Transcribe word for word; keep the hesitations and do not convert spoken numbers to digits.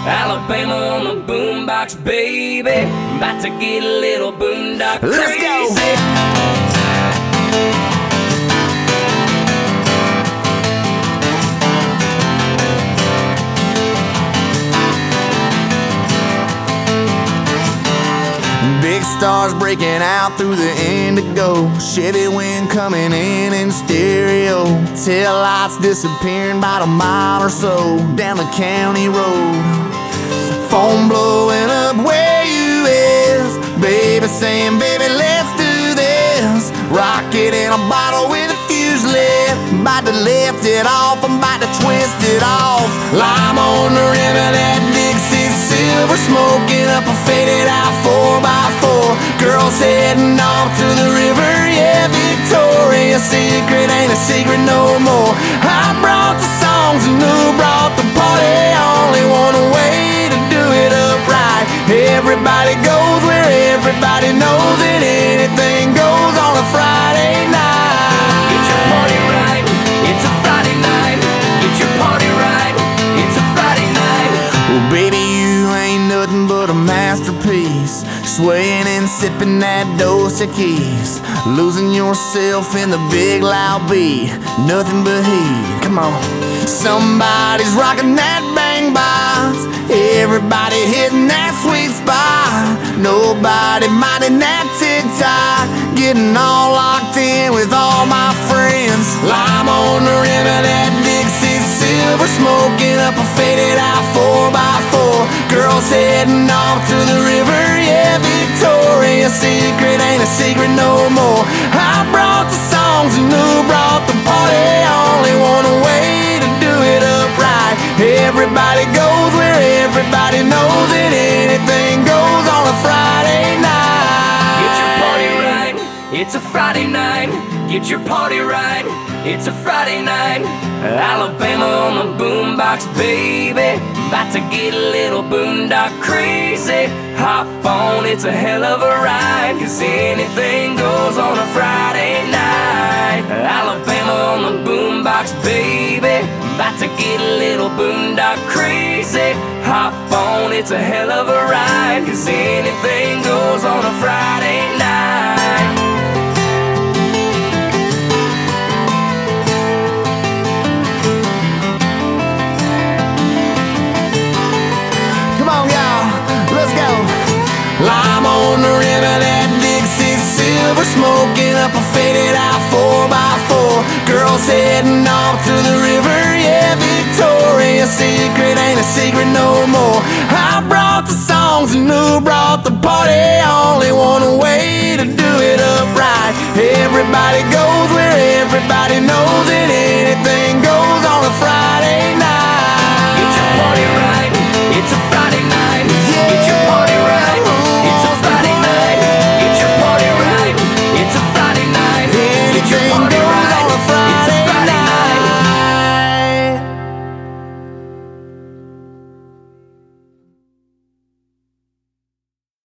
Alabama on the boombox, baby. About to get a little boondock crazy. Let's go. Big stars breaking out through the indigo, Chevy wind coming in in stereo, tail lights disappearing about a mile or so down the county road. Phone blowing up where you is, baby saying, baby, let's do this. Rocket in a bottle with a fuse lit, about to lift it off, I'm about to twist it off. Lime on the rim of that Dixie Silver, smoking up a faded out four by four. Girls heading off to the river, yeah, Victoria's Secret ain't a secret no more. I brought the songs and who brought the party, only one way to do it upright. Everybody goes where everybody knows it, anything goes on a Friday night. Get your party right, it's a Friday night. Get your party right, it's a Friday night. Well, baby, you ain't nothing but a masterpiece, swaying and sipping that Dos Equis, losing yourself in the big loud beat, nothing but heat. Come on, somebody's rocking that bang box, everybody hitting that sweet spot, nobody minding that tick-tock, getting all locked in with all my friends. Lime on the rim of that Dixie Silver, smoking up a faded out four by four. Girls heading off to the river, yeah, Victoria's Secret ain't a secret no more. I brought the songs and who brought the party, only one way to do it upright. Everybody goes where everybody knows it, anything goes on a Friday night. Get your party right, it's a Friday night. Get your party right, it's a Friday night. Alabama on the boombox, baby. About to get a little boondock crazy. Hop on, it's a hell of a ride, cause anything goes on a Friday night. Alabama on the boombox, baby. About to get a little boondock crazy. Hop on, it's a hell of a ride, cause anything goes on a Friday night. Lime on the rim of that Dixie Silver, smoking up a faded out four by four. Girls heading off to the river, yeah, Victoria's Secret ain't a secret no more. I brought the songs and who brought the party, only one way to do it upright. Everybody go